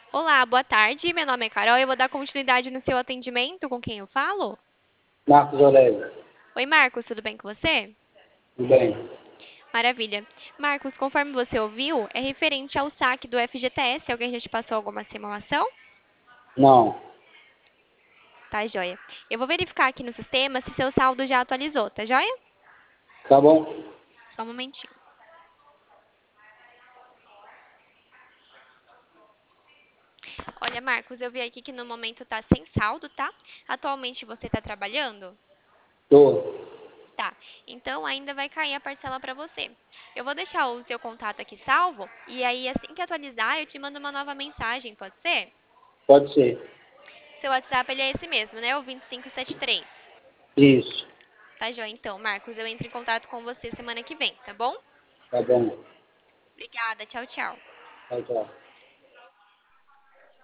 Olá, boa tarde. Meu nome é Carol e eu vou dar continuidade no seu atendimento. Com quem eu falo? Marcos Aurélio, Oi, Marcos, tudo bem com você? tudo bem? Maravilha. Marcos, conforme você ouviu, é referente ao saque do FGTS. Alguém já te passou alguma simulação? Não, Tá, joia. Eu vou verificar aqui no sistema se seu saldo já atualizou, tá joia? tá bom? Só um momentinho. Olha, Marcos, eu vi aqui que no momento tá sem saldo, tá? Atualmente você tá trabalhando? Tô. Tá. Então ainda vai cair a parcela para você. Eu vou deixar o seu contato aqui salvo e aí assim que atualizar eu te mando uma nova mensagem, pode ser? Pode ser. Seu WhatsApp ele é esse mesmo, né? O 2573. Isso, Tá, joia? Então, Marcos, eu entro em contato com você semana que vem, tá bom? tá bom. Obrigada, tchau, tchau. Tchau, tchau.